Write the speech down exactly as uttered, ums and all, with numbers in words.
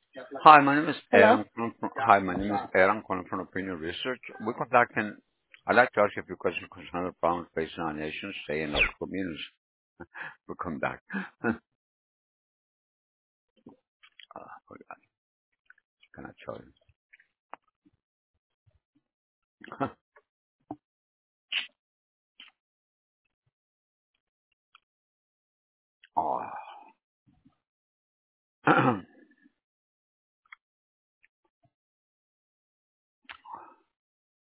Hi, my name is Hello? Aaron. From, from- hi, my name is Aaron, calling from Opinion Research. We conducting. I'd like to ask you a few questions concerning the problems facing our nation, state, and local communities. We come back. uh, what can I tell you? oh.